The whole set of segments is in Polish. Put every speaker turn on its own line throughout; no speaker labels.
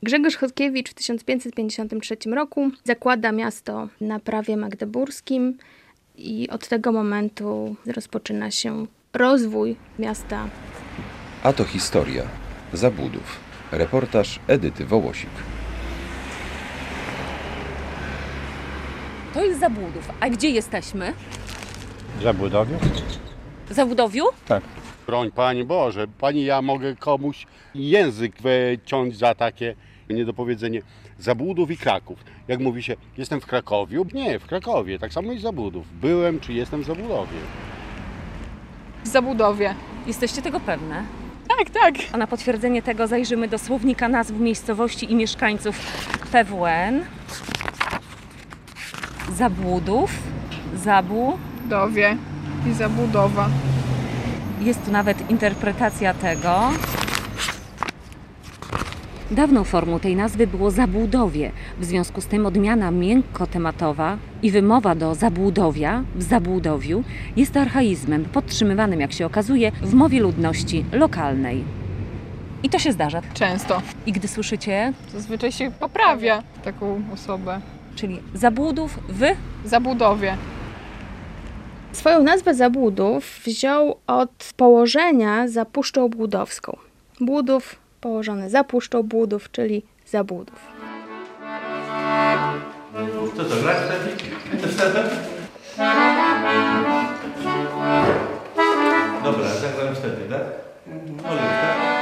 Grzegorz Chodkiewicz w 1553 roku zakłada miasto na prawie magdeburskim i od tego momentu rozpoczyna się rozwój miasta.
A to historia Zabłudów. Reportaż Edyty Wołosik.
To jest Zabłudów. A gdzie jesteśmy?
W Zabłudowiu?
W Zabłudowiu?
Tak.
Broń Pani Boże, Pani, ja mogę komuś język wyciąć za takie niedopowiedzenie. Zabłudów i Kraków. Jak mówi się, jestem w Krakowiu? Nie, w Krakowie. Tak samo i Zabłudów. Byłem czy jestem w Zabłudowie.
W Zabłudowie.
Jesteście tego pewne?
Tak.
A na potwierdzenie tego zajrzymy do słownika nazw miejscowości i mieszkańców PWN. Zabłudów,
Dowie i Zabłudowa.
Jest tu nawet interpretacja tego. Dawną formą tej nazwy było Zabłudowie. W związku z tym odmiana miękkotematowa i wymowa do Zabłudowia w Zabłudowiu jest archaizmem podtrzymywanym, jak się okazuje, w mowie ludności lokalnej. I to się zdarza.
Często.
I gdy słyszycie,
Zazwyczaj się poprawia taką osobę.
czyli Zabłudów w
Zabłudowie.
Swoją nazwę Zabłudów wziął od położenia za Puszczą Błudowską. Błudów położony za Puszczą Błudów, czyli Zabłudów.
Co to, grać wtedy? Dobra, zagram wtedy, tak? Może, tak?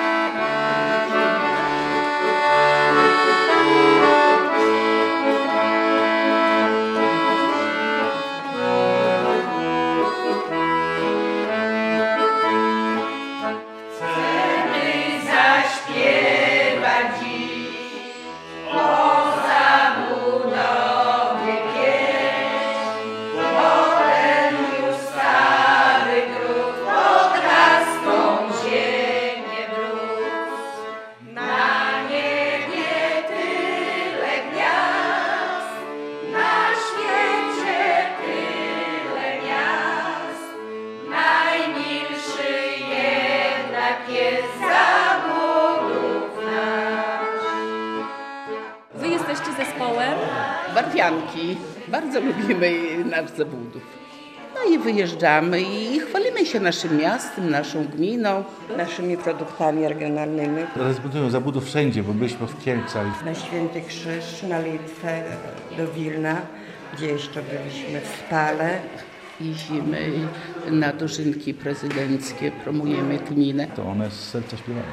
Wy jesteście zespołem?
Barwianki. Bardzo lubimy nasz Zabłudów. No i wyjeżdżamy i chwalimy się naszym miastem, naszą gminą, naszymi produktami regionalnymi.
Teraz budują Zabłudów wszędzie, bo byliśmy w Kielcach.
Na Święty Krzyż, na Litwę, do Wilna, gdzie jeszcze byliśmy w Spale.
Jeździmy na dożynki prezydenckie, promujemy gminę.
To one z serca śpiewają.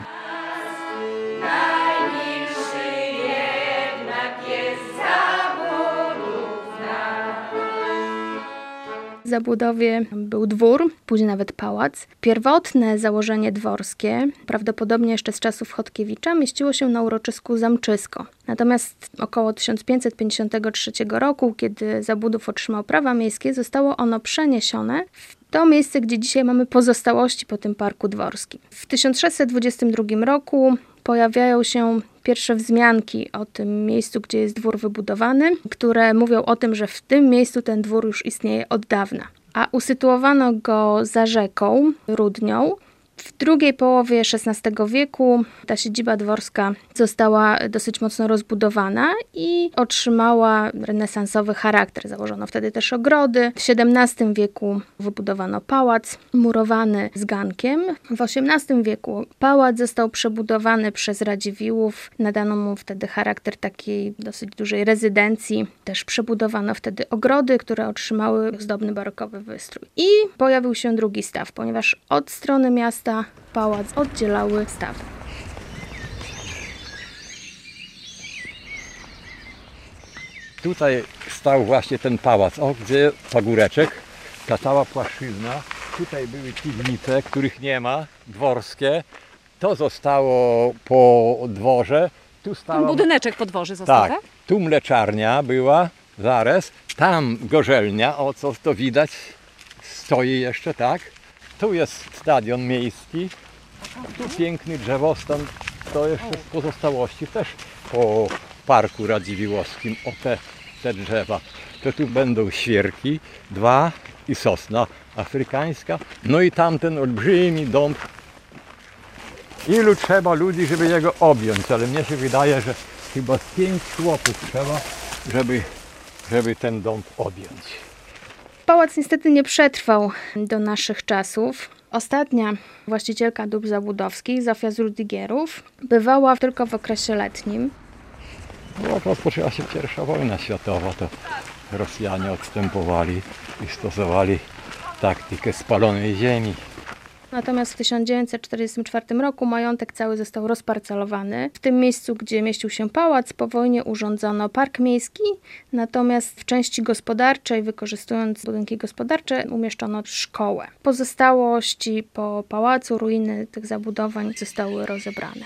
W Zabłudowie był dwór, później nawet pałac. Pierwotne założenie dworskie, prawdopodobnie jeszcze z czasów Chodkiewicza, mieściło się na uroczysku Zamczysko. Natomiast około 1553 roku, kiedy Zabłudów otrzymał prawa miejskie, zostało ono przeniesione w to miejsce, gdzie dzisiaj mamy pozostałości po tym parku dworskim. W 1622 roku pojawiają się pierwsze wzmianki o tym miejscu, gdzie jest dwór wybudowany, które mówią o tym, że w tym miejscu ten dwór już istnieje od dawna. A usytuowano go za rzeką Rudnią. W drugiej połowie XVI wieku ta siedziba dworska została dosyć mocno rozbudowana i otrzymała renesansowy charakter. Założono wtedy też ogrody. W XVII wieku wybudowano pałac murowany z gankiem. W XVIII wieku pałac został przebudowany przez Radziwiłłów. Nadano mu wtedy charakter takiej dosyć dużej rezydencji. Też przebudowano wtedy ogrody, które otrzymały ozdobny barokowy wystrój. I pojawił się drugi staw, ponieważ od strony miasta pałac oddzielały stawy.
Tutaj stał właśnie ten pałac, gdzie pagóreczek, ta cała płaszczyzna. Tutaj były piwnice, których nie ma, dworskie. To zostało po dworze. Tu stała...
Budyneczek po dworze został, tak?
Tu mleczarnia była, zaraz. Tam gorzelnia, co to widać, stoi jeszcze, tak. Tu jest stadion miejski. Tu piękny drzewostan, to jeszcze z pozostałości też po parku radziwiłłowskim, te drzewa. To tu będą świerki, 2 i sosna afrykańska. No i tamten olbrzymi dąb Ilu trzeba ludzi, żeby jego objąć, ale mnie się wydaje, że chyba 5 chłopów trzeba, żeby ten dom objąć.
Pałac niestety nie przetrwał do naszych czasów. Ostatnia właścicielka dóbr zabudowskich, Zofia z Rudigierów, bywała tylko w okresie letnim.
Jak rozpoczęła się I wojna światowa, to Rosjanie odstępowali i stosowali taktykę spalonej ziemi.
Natomiast w 1944 roku majątek cały został rozparcelowany. W tym miejscu, gdzie mieścił się pałac, po wojnie urządzono park miejski, natomiast w części gospodarczej, wykorzystując budynki gospodarcze, umieszczono szkołę. Pozostałości po pałacu, ruiny tych zabudowań zostały rozebrane.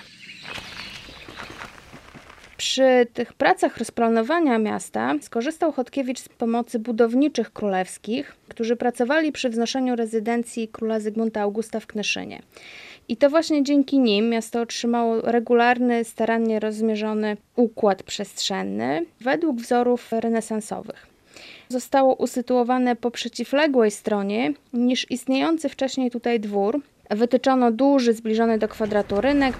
Przy tych pracach rozplanowania miasta skorzystał Chodkiewicz z pomocy budowniczych królewskich, którzy pracowali przy wznoszeniu rezydencji króla Zygmunta Augusta w Knyszynie. I to właśnie dzięki nim miasto otrzymało regularny, starannie rozmierzony układ przestrzenny według wzorów renesansowych. Zostało usytuowane po przeciwległej stronie niż istniejący wcześniej tutaj dwór. Wytyczono duży, zbliżony do kwadratu rynek.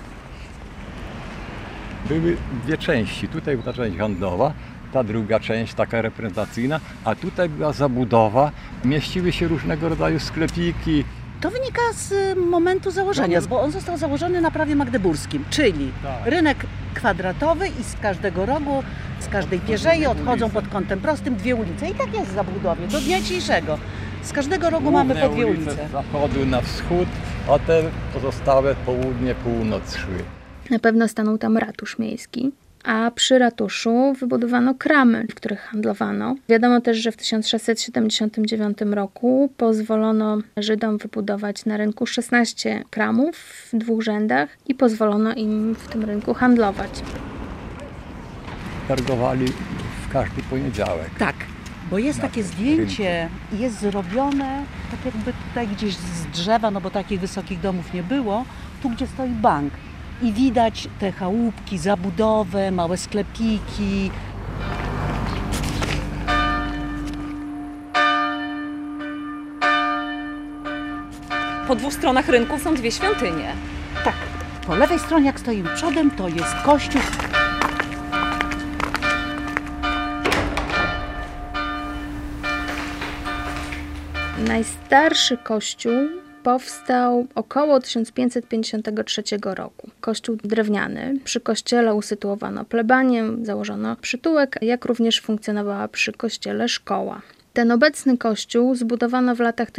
Były dwie części. Tutaj była część handlowa, ta druga część taka reprezentacyjna, a tutaj była zabudowa. Mieściły się różnego rodzaju sklepiki.
To wynika z momentu założenia, bo on został założony na prawie magdeburskim, czyli rynek kwadratowy i z każdego rogu, z każdej pierzei odchodzą pod kątem prostym dwie ulice. I tak jest w zabudowie do dnia dzisiejszego. Z każdego rogu mamy po dwie ulice.
Z zachodu na wschód, a te pozostałe południe, północ szły.
Na pewno stanął tam ratusz miejski, a przy ratuszu wybudowano kramy, w których handlowano. Wiadomo też, że w 1679 roku pozwolono Żydom wybudować na rynku 16 kramów w 2 rzędach i pozwolono im w tym rynku handlować.
Targowali w każdy poniedziałek.
Tak, bo jest takie zdjęcie i jest zrobione tak jakby tutaj gdzieś z drzewa, no bo takich wysokich domów nie było, tu gdzie stoi bank. I widać te chałupki, zabudowę, małe sklepiki.
Po 2 stronach rynku są 2 świątynie.
Tak, po lewej stronie jak stoimy przodem, to jest kościół.
Najstarszy kościół powstał około 1553 roku. Kościół drewniany. Przy kościele usytuowano plebanię, założono przytułek, jak również funkcjonowała przy kościele szkoła. Ten obecny kościół zbudowano w latach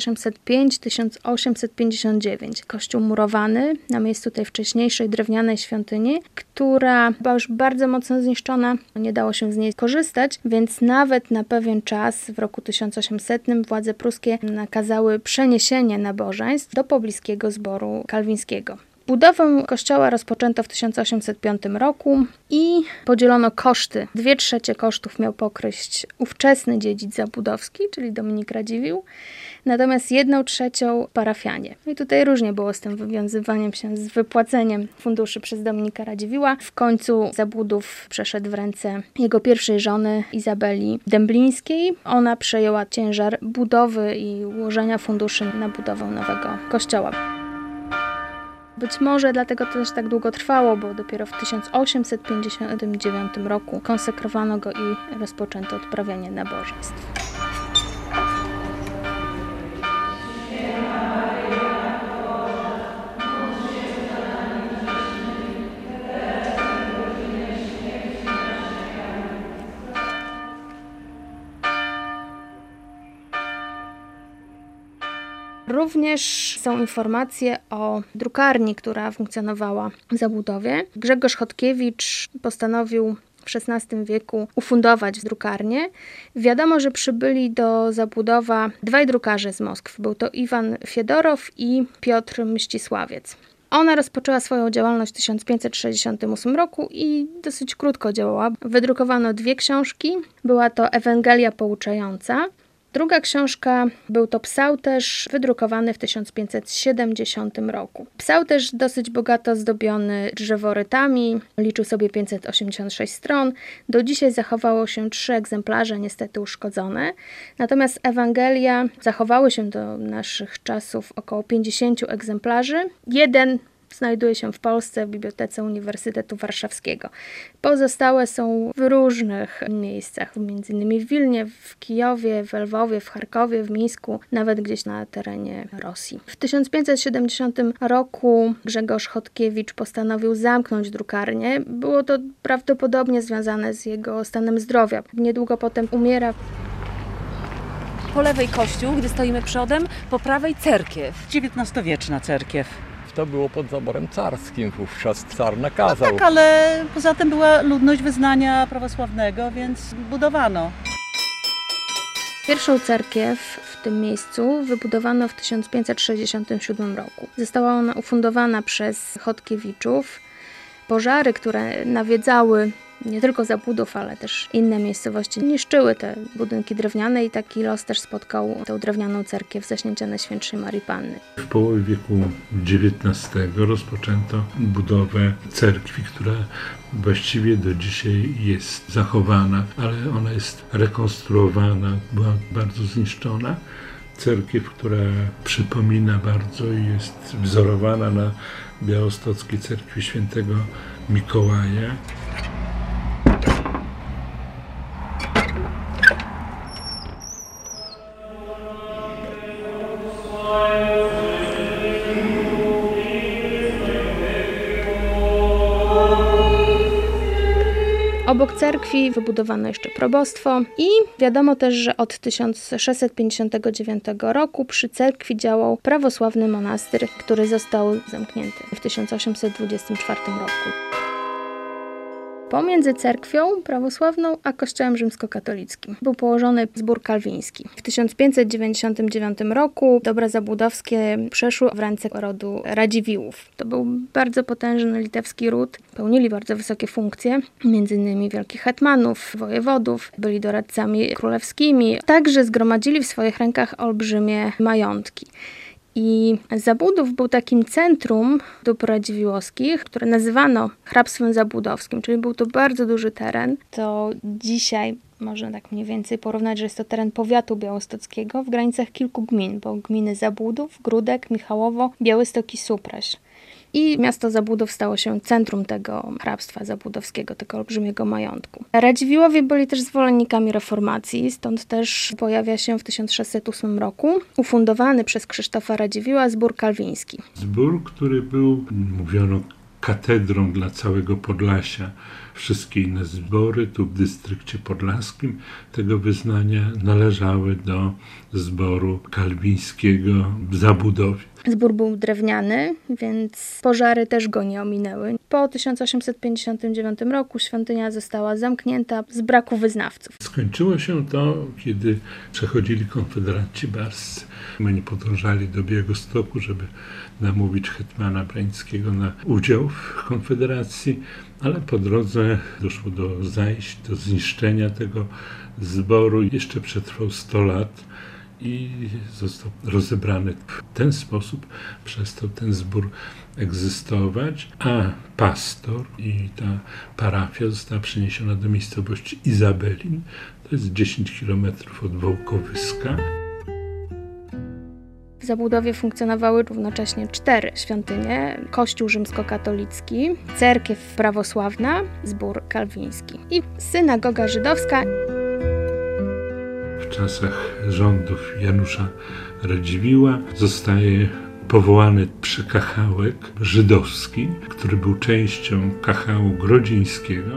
1805-1859. Kościół murowany na miejscu tej wcześniejszej drewnianej świątyni, która była już bardzo mocno zniszczona, nie dało się z niej korzystać, więc nawet na pewien czas w roku 1800 władze pruskie nakazały przeniesienie nabożeństw do pobliskiego zboru kalwińskiego. Budowę kościoła rozpoczęto w 1805 roku i podzielono koszty. 2/3 kosztów miał pokryć ówczesny dziedzic zabudowski, czyli Dominik Radziwiłł, natomiast 1/3 parafianie. I tutaj różnie było z tym wywiązywaniem się, z wypłaceniem funduszy przez Dominika Radziwiłła. W końcu Zabudów przeszedł w ręce jego pierwszej żony Izabeli Dęblińskiej. Ona przejęła ciężar budowy i ułożenia funduszy na budowę nowego kościoła. Być może dlatego to też tak długo trwało, bo dopiero w 1859 roku konsekrowano go i rozpoczęto odprawianie nabożeństw. Również są informacje o drukarni, która funkcjonowała w zabudowie. Grzegorz Chodkiewicz postanowił w XVI wieku ufundować drukarnię. Wiadomo, że przybyli do Zabudowa 2 drukarze z Moskwy. Był to Iwan Fiedorow i Piotr Mścisławiec. Ona rozpoczęła swoją działalność w 1568 roku i dosyć krótko działała. Wydrukowano 2 książki. Była to Ewangelia pouczająca. Druga książka był to psałterz wydrukowany w 1570 roku. Psałterz dosyć bogato zdobiony drzeworytami, liczył sobie 586 stron. Do dzisiaj zachowało się 3 egzemplarze, niestety uszkodzone. Natomiast Ewangelia zachowały się do naszych czasów około 50 egzemplarzy. Jeden Znajduje się w Polsce w Bibliotece Uniwersytetu Warszawskiego. Pozostałe są w różnych miejscach, m.in. w Wilnie, w Kijowie, w Lwowie, w Charkowie, w Mińsku, nawet gdzieś na terenie Rosji. W 1570 roku Grzegorz Chodkiewicz postanowił zamknąć drukarnię. Było to prawdopodobnie związane z jego stanem zdrowia. Niedługo potem umiera.
Po lewej kościół, gdy stoimy przodem, po prawej cerkiew.
XIX-wieczna cerkiew.
To było pod zaborem carskim, wówczas car nakazał.
Tak, ale poza tym była ludność wyznania prawosławnego, więc budowano.
Pierwszą cerkiew w tym miejscu wybudowano w 1567 roku. Została ona ufundowana przez Chodkiewiczów. Pożary, które nawiedzały nie tylko Zabłudów, ale też inne miejscowości, niszczyły te budynki drewniane i taki los też spotkał tę drewnianą cerkiew Zaśnięcia Najświętszej Marii Panny.
W połowie wieku XIX rozpoczęto budowę cerkwi, która właściwie do dzisiaj jest zachowana, ale ona jest rekonstruowana, była bardzo zniszczona. Cerkiew, która przypomina bardzo i jest wzorowana na białostockiej cerkwi świętego Mikołaja.
Obok cerkwi wybudowano jeszcze probostwo i wiadomo też, że od 1659 roku przy cerkwi działał prawosławny monastyr, który został zamknięty w 1824 roku. Pomiędzy cerkwią prawosławną a kościołem rzymskokatolickim był położony zbór kalwiński. W 1599 roku dobra zabłudowskie przeszły w ręce rodu Radziwiłłów. To był bardzo potężny litewski ród, pełnili bardzo wysokie funkcje, m.in. wielkich hetmanów, wojewodów, byli doradcami królewskimi, także zgromadzili w swoich rękach olbrzymie majątki. I Zabłudów był takim centrum dóbr radziwiłłowskich, które nazywano hrabstwem zabłudowskim, czyli był to bardzo duży teren. To dzisiaj można tak mniej więcej porównać, że jest to teren powiatu białostockiego w granicach kilku gmin, bo gminy Zabłudów, Gródek, Michałowo, Białystok i Supraśl. I miasto Zabłudów stało się centrum tego hrabstwa zabłudowskiego, tego olbrzymiego majątku. Radziwiłłowie byli też zwolennikami reformacji, stąd też pojawia się w 1608 roku ufundowany przez Krzysztofa Radziwiłła zbór kalwiński.
Zbór, który był, mówiono, katedrą dla całego Podlasia. Wszystkie inne zbory tu w dystrykcie podlaskim tego wyznania należały do zboru kalwińskiego w Zabłudowie.
Zbór był drewniany, więc pożary też go nie ominęły. Po 1859 roku świątynia została zamknięta z braku wyznawców.
Skończyło się to, kiedy przechodzili konfederaci barscy. Oni podążali do Białegostoku, żeby namówić hetmana Brańskiego na udział w konfederacji, ale po drodze doszło do zajść, do zniszczenia tego zboru. Jeszcze przetrwał 100 lat i został rozebrany. W ten sposób przestał ten zbór egzystować, a pastor i ta parafia została przeniesiona do miejscowości Izabelin. To jest 10 km od Wołkowyska.
W Zabłudowie funkcjonowały równocześnie 4 świątynie. Kościół rzymskokatolicki, cerkiew prawosławna, zbór kalwiński i synagoga żydowska.
W czasach rządów Janusza Radziwiłła zostaje powołany przykachałek żydowski, który był częścią kachału grodzińskiego.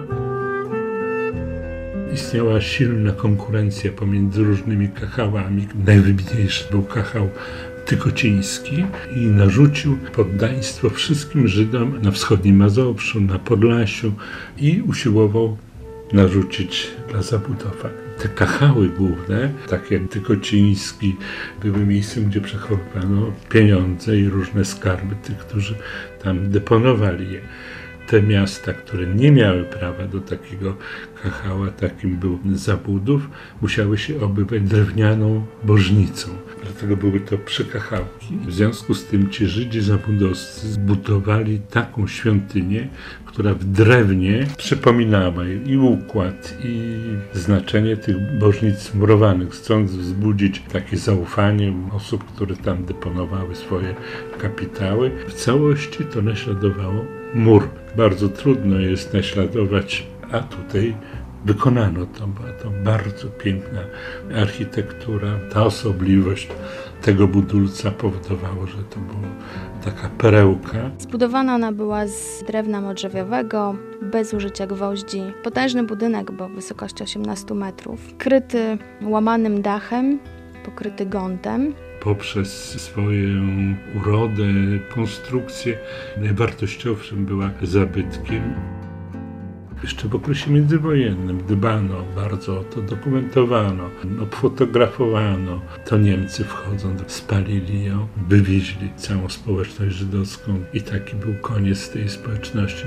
Istniała silna konkurencja pomiędzy różnymi kachałami. Najwybitniejszy był kachał tykociński i narzucił poddaństwo wszystkim Żydom na wschodnim Mazowszu, na Podlasiu i usiłował narzucić dla Zabłudowa. Te kachały główne, takie jak tykociński, były miejscem, gdzie przechowywano pieniądze i różne skarby tych, którzy tam deponowali je. te miasta, które nie miały prawa do takiego kachała, takim był Zabłudów, musiały się obywać drewnianą bożnicą. Dlatego były to przykachałki. W związku z tym ci Żydzi zabudowscy zbudowali taką świątynię, która w drewnie przypominała i układ, i znaczenie tych bożnic murowanych, chcąc wzbudzić takie zaufanie osób, które tam deponowały swoje kapitały. W całości to naśladowało mur. Bardzo trudno jest naśladować, a tutaj wykonano to. Była to bardzo piękna architektura. Ta osobliwość tego budulca powodowało, że to była taka perełka.
Zbudowana ona była z drewna modrzewiowego, bez użycia gwoździ. Potężny budynek, bo wysokości 18 metrów, kryty łamanym dachem, pokryty gątem.
Poprzez swoją urodę, konstrukcję najwartościowszym była zabytkiem. Jeszcze w okresie międzywojennym dbano bardzo o to, dokumentowano, obfotografowano. To Niemcy wchodząc spalili ją, wywieźli całą społeczność żydowską i taki był koniec tej społeczności.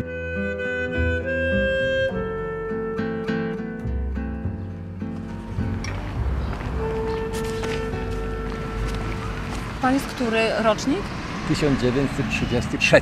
Pan jest który rocznik?
1933.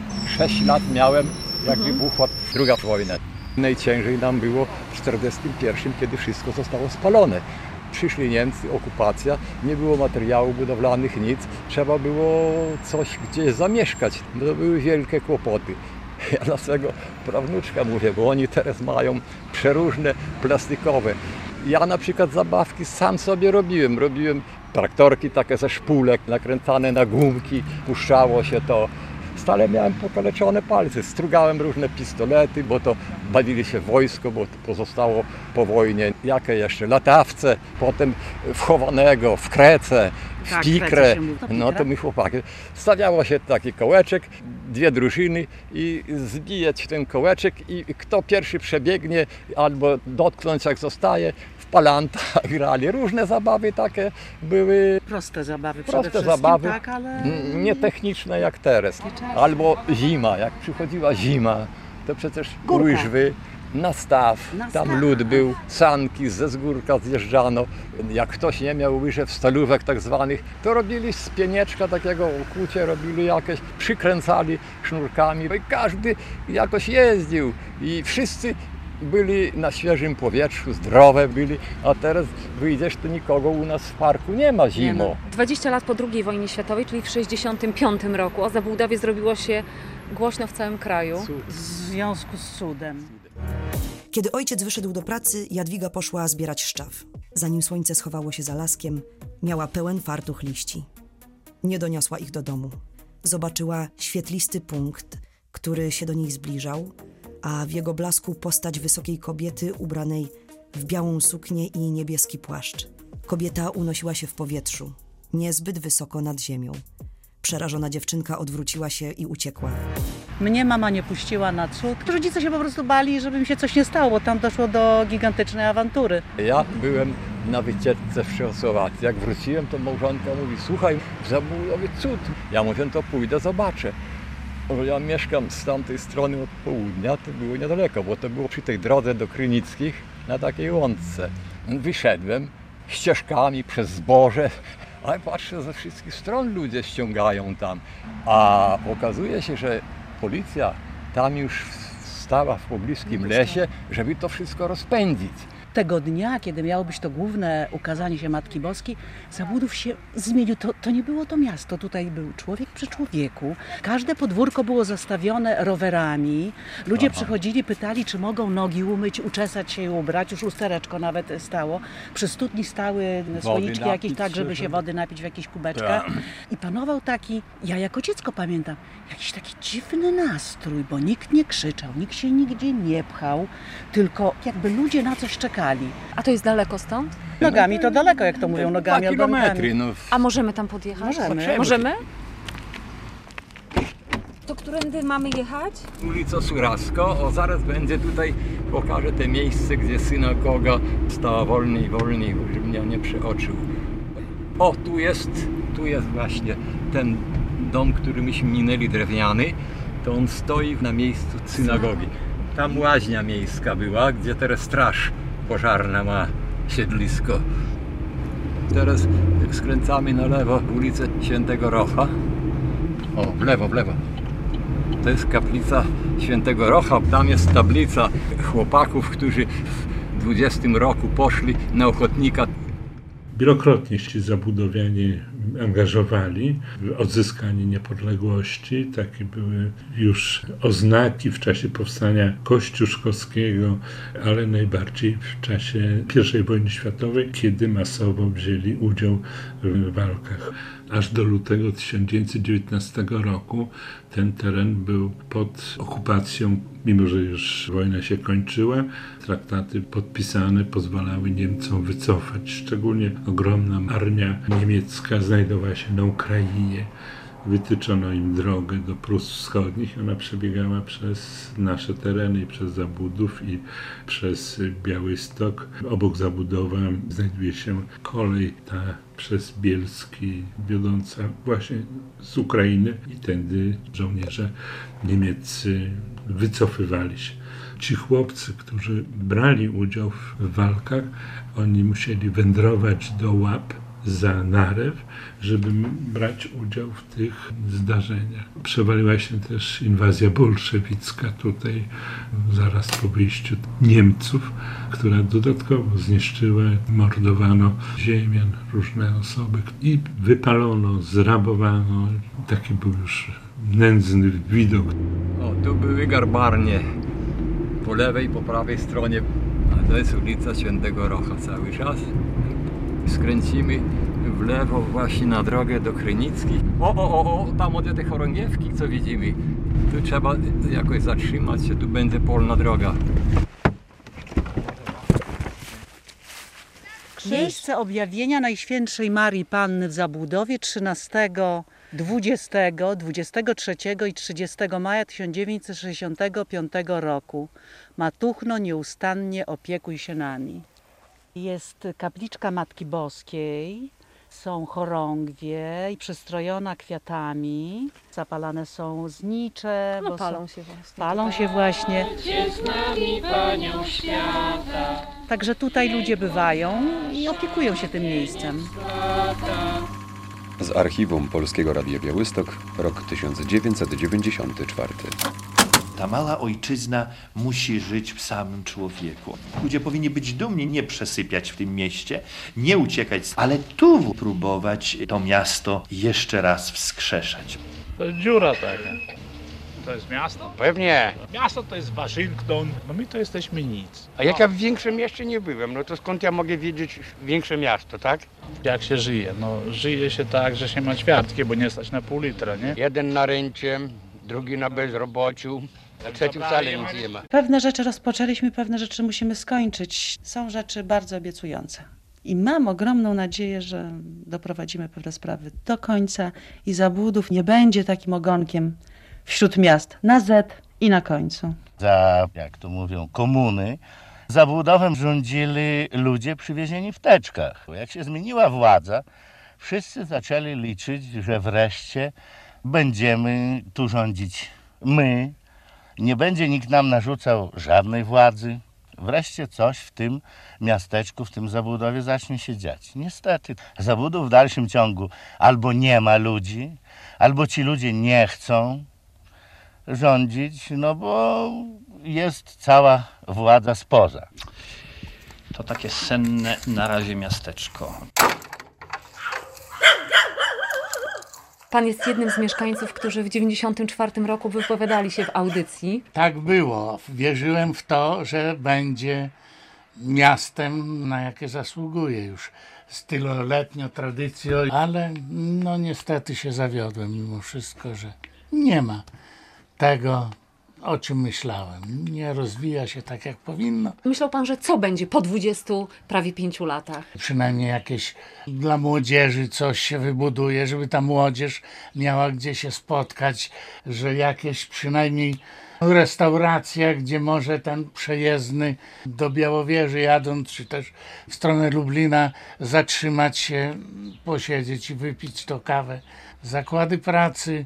6 lat miałem, jak wybuchła II wojna. Najciężej nam było w 1941, kiedy wszystko zostało spalone. Przyszli Niemcy, okupacja, nie było materiałów budowlanych, nic. Trzeba było coś gdzieś zamieszkać. No to były wielkie kłopoty. Ja dlatego prawnuczka mówię, bo oni teraz mają przeróżne plastikowe. Ja na przykład zabawki sam sobie robiłem. Robiłem traktorki takie ze szpulek, nakręcane na gumki, puszczało się to. Stale miałem pokaleczone palce, strugałem różne pistolety, bo to bawili się wojsko, bo to pozostało po wojnie. Jakie jeszcze? Latawce, potem wchowanego w krece, w pikrę. No to my chłopaki. Stawiało się taki kołeczek, 2 drużyny i zbijać ten kołeczek i kto pierwszy przebiegnie albo dotknąć jak zostaje, w palanta grali. Różne zabawy takie były.
Proste zabawy,
proste zabawy,
tak, ale
nie techniczne jak teraz. Albo zima, jak przychodziła zima, to przecież łyżwy na staw, tam lód był, sanki ze zgórka zjeżdżano. Jak ktoś nie miał łyżew, stalówek tak zwanych, to robili z pienieczka takiego okucie, robili jakieś, przykręcali sznurkami. I każdy jakoś jeździł i wszyscy byli na świeżym powietrzu, zdrowe byli, a teraz wyjdziesz, to nikogo u nas w parku nie ma zimą.
20 lat po II wojnie światowej, czyli w 1965 roku, o Zabłudowie zrobiło się głośno w całym kraju.
w związku z cudem.
Kiedy ojciec wyszedł do pracy, Jadwiga poszła zbierać szczaw. Zanim słońce schowało się za laskiem, miała pełen fartuch liści. Nie doniosła ich do domu. Zobaczyła świetlisty punkt, który się do niej zbliżał, a w jego blasku postać wysokiej kobiety ubranej w białą suknię i niebieski płaszcz. Kobieta unosiła się w powietrzu, niezbyt wysoko nad ziemią. Przerażona dziewczynka odwróciła się i uciekła.
Mnie mama nie puściła na cud. Rodzice się po prostu bali, żeby mi się coś nie stało, bo tam doszło do gigantycznej awantury.
Ja byłem na wycieczce w Czechosłowacji. Jak wróciłem, to małżonka mówi, słuchaj, w Zabłudowie cud. Ja mówię, to pójdę, zobaczę. Ja mieszkam z tamtej strony od południa, to było niedaleko, bo to było przy tej drodze do Krynickich na takiej łące. Wyszedłem ścieżkami przez zboże, ale patrzę, ze wszystkich stron ludzie ściągają tam. A okazuje się, że policja tam już stała w pobliskim lesie, żeby to wszystko rozpędzić.
Tego dnia, kiedy miało być to główne ukazanie się Matki Boskiej, Zabłudów się zmienił. To nie było to miasto, tutaj był człowiek przy człowieku. Każde podwórko było zastawione rowerami. Ludzie przychodzili, pytali, czy mogą nogi umyć, uczesać się i ubrać. Już lustereczko nawet stało. Przy studni stały słoiczki jakieś tak, żeby się wody napić w jakichś kubeczkach. I panował taki, ja jako dziecko pamiętam, jakiś taki dziwny nastrój, bo nikt nie krzyczał, nikt się nigdzie nie pchał, tylko jakby ludzie na coś czekali.
A to jest daleko stąd?
Nogami to daleko, jak to mówią, nogami
2 kilometry. No.
A możemy tam podjechać? Możemy? To którędy mamy jechać?
Ulica Surasko, o zaraz będzie tutaj, pokażę te miejsce, gdzie synagoga stała wolniej, żeby mnie nie przeoczył. O, tu jest właśnie ten dom, który myśmy minęli, drewniany. to on stoi na miejscu synagogi. Tam łaźnia miejska była, gdzie teraz straż pożarna ma siedlisko. Teraz skręcamy na lewo ulicę Świętego Rocha. O, w lewo, w lewo. To jest kaplica Świętego Rocha. Tam jest tablica chłopaków, którzy w 20 roku poszli na ochotnika.
Wielokrotnie się zabudowianie angażowali w odzyskanie niepodległości. Takie były już oznaki w czasie powstania Kościuszkowskiego, ale najbardziej w czasie I wojny światowej, kiedy masowo wzięli udział w walkach. Aż do lutego 1919 roku ten teren był pod okupacją, mimo że już wojna się kończyła. Traktaty podpisane pozwalały Niemcom wycofać. Szczególnie ogromna armia niemiecka znajdowała się na Ukrainie. Wytyczono im drogę do Prus Wschodnich. Ona przebiegała przez nasze tereny i przez Zabudów i przez Białystok. Obok Zabudowa znajduje się kolej ta przez Bielski wiodąca właśnie z Ukrainy i tędy żołnierze niemieccy wycofywali się. Ci chłopcy, którzy brali udział w walkach, oni musieli wędrować do Łap za Narew, żeby brać udział w tych zdarzeniach. Przewaliła się też inwazja bolszewicka tutaj, zaraz po wyjściu Niemców, która dodatkowo zniszczyła, mordowano ziemian, różne osoby i wypalono, zrabowano. Taki był już nędzny widok.
O, tu były garbarnie. Po lewej, po prawej stronie, a to jest ulica Świętego Rocha cały czas. Skręcimy w lewo właśnie na drogę do Krynicki. O, tam od tej chorągiewki, co widzimy. Tu trzeba jakoś zatrzymać się, tu będzie polna droga.
Miejsce objawienia Najświętszej Marii Panny w Zabudowie 13, 20, 23 i 30 maja 1965 roku. Matuchno, nieustannie opiekuj się nami. Jest kapliczka Matki Boskiej, są chorągwie i przystrojona kwiatami. Zapalane są znicze.
No palą się właśnie.
Palą się właśnie.
Z nami Panią Świata.
Także tutaj ludzie bywają i opiekują się tym miejscem.
Z archiwum Polskiego Radia Białystok, rok 1994.
Ta mała ojczyzna musi żyć w samym człowieku. Ludzie powinni być dumni, nie przesypiać w tym mieście, nie uciekać, ale tu próbować to miasto jeszcze raz wskrzeszać.
To jest dziura taka. To jest miasto?
Pewnie.
Miasto to jest Waszyngton, no my to jesteśmy nic.
A jak ja w większym mieście nie byłem, no to skąd ja mogę wiedzieć większe miasto, tak?
Jak się żyje? No żyje się tak, że się ma ćwiartki, bo nie stać na pół litra, nie?
Jeden na rencie, drugi na bezrobociu, a trzeci wcale nic nie ma.
Pewne rzeczy rozpoczęliśmy, pewne rzeczy musimy skończyć. Są rzeczy bardzo obiecujące. I mam ogromną nadzieję, że doprowadzimy pewne sprawy do końca i Zabudów nie będzie takim ogonkiem wśród miast na Z i na końcu.
Za, jak to mówią, komuny Zabudowem rządzili ludzie przywiezieni w teczkach. Jak się zmieniła władza, wszyscy zaczęli liczyć, że wreszcie będziemy tu rządzić my. Nie będzie nikt nam narzucał żadnej władzy. Wreszcie coś w tym miasteczku, w tym Zabudowie zacznie się dziać. Niestety, Zabudów w dalszym ciągu albo nie ma ludzi, albo ci ludzie nie chcą rządzić, no bo jest cała władza spoza.
To takie senne na razie miasteczko.
Pan jest jednym z mieszkańców, którzy w 1994 roku wypowiadali się w audycji.
Tak było. Wierzyłem w to, że będzie miastem, na jakie zasługuje już z tyluletnią tradycją, ale no niestety się zawiodłem mimo wszystko, że nie ma tego, o czym myślałem. Nie rozwija się tak, jak powinno.
Myślał pan, że co będzie po prawie 5 latach?
Przynajmniej jakieś dla młodzieży coś się wybuduje, żeby ta młodzież miała gdzie się spotkać, że jakieś przynajmniej restauracja, gdzie może ten przejezdny do Białowieży jadąc, czy też w stronę Lublina zatrzymać się, posiedzieć i wypić to kawę. Zakłady pracy,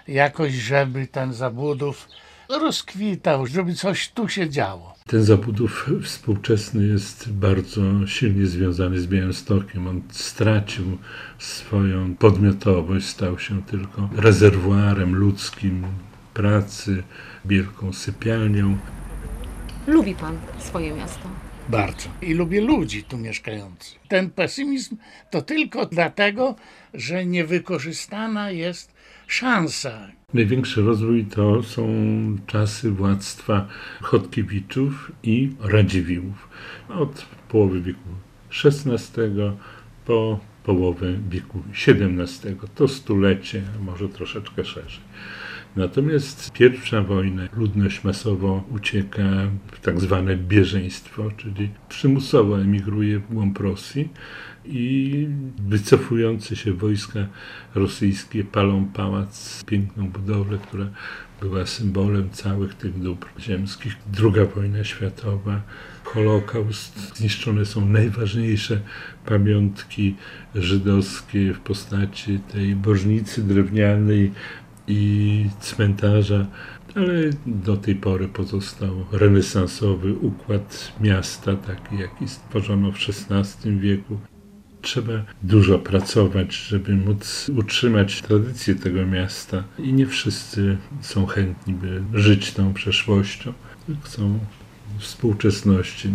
jakoś, żeby ten Zabłudów rozkwitał, żeby coś tu się działo.
Ten Zabłudów współczesny jest bardzo silnie związany z Białymstokiem. On stracił swoją podmiotowość, stał się tylko rezerwuarem ludzkim pracy, wielką sypialnią.
Lubi pan swoje miasto?
Bardzo. I lubię ludzi tu mieszkających. Ten pesymizm to tylko dlatego, że niewykorzystana jest szansa.
Największy rozwój to są czasy władztwa Chodkiewiczów i Radziwiłłów. Od połowy wieku XVI po połowę wieku XVII. To stulecie, a może troszeczkę szerzej. Natomiast pierwsza wojna, ludność masowo ucieka w tak zwane bieżeństwo, czyli przymusowo emigruje w głąb Rosji i wycofujące się wojska rosyjskie palą pałac, piękną budowlę, która była symbolem całych tych dóbr ziemskich. Druga wojna światowa, Holokaust, zniszczone są najważniejsze pamiątki żydowskie w postaci tej bożnicy drewnianej i cmentarza, ale do tej pory pozostał renesansowy układ miasta, taki jaki stworzono w XVI wieku. Trzeba dużo pracować, żeby móc utrzymać tradycję tego miasta i nie wszyscy są chętni, by żyć tą przeszłością, chcą współczesności.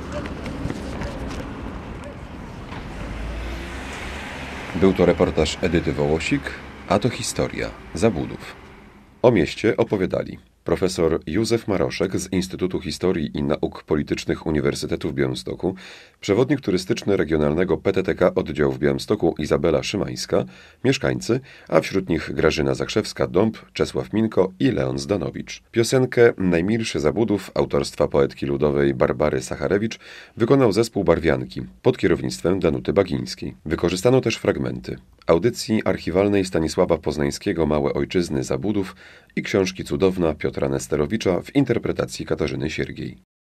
Był to reportaż Edyty Wołosik, a to historia Zabłudów. O mieście opowiadali profesor Józef Maroszek z Instytutu Historii i Nauk Politycznych Uniwersytetu w Białymstoku, przewodnik turystyczny regionalnego PTTK oddziału w Białymstoku Izabela Szymańska, mieszkańcy, a wśród nich Grażyna Zakrzewska-Dąb, Czesław Minko i Leon Zdanowicz. Piosenkę Najmilszy Zabłudów autorstwa poetki ludowej Barbary Sacharewicz wykonał zespół Barwianki pod kierownictwem Danuty Bagińskiej. Wykorzystano też fragmenty audycji archiwalnej Stanisława Poznańskiego Małe Ojczyzny Zabłudów i książki Cudowna Piotra Nesterowicza w interpretacji Katarzyny Siergiej.